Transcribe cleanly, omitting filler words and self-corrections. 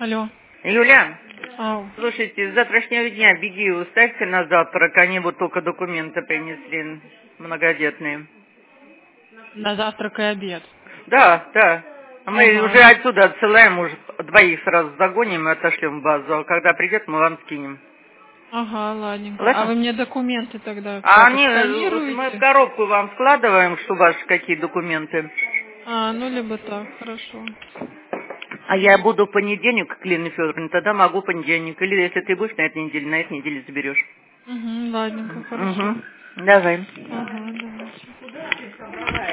Алло. Юля, Ау. слушайте, с завтрашнего дня беги, уставьте на завтрак, они вот только документы принесли, многодетные. На завтрак и обед. Да, да. Мы Ага. уже отсюда отсылаем, уже двоих сразу загоним и отошлем в базу, а когда придет, мы вам скинем. Ага, ладненько. А Ладно? вы мне документы тогда А как, они, мы в отсканируете? коробку вам складываем, что ваши какие документы. А, ну либо так, хорошо. А я буду в понедельник, к Лене Федоровне, тогда могу в понедельник. Или если ты будешь на этой неделе заберешь. Угу, ладненько, хорошо. Угу. Давай. Ага, давайте.